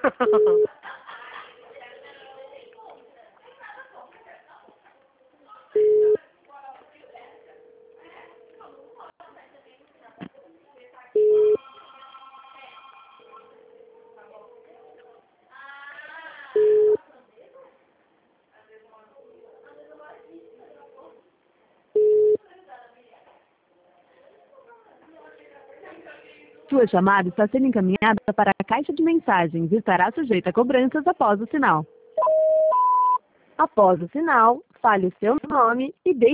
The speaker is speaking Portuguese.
Sua chamada está sendo encaminhada para a caixa de mensagens e estará sujeita a cobranças após o sinal. Após o sinal, fale o seu nome e deixe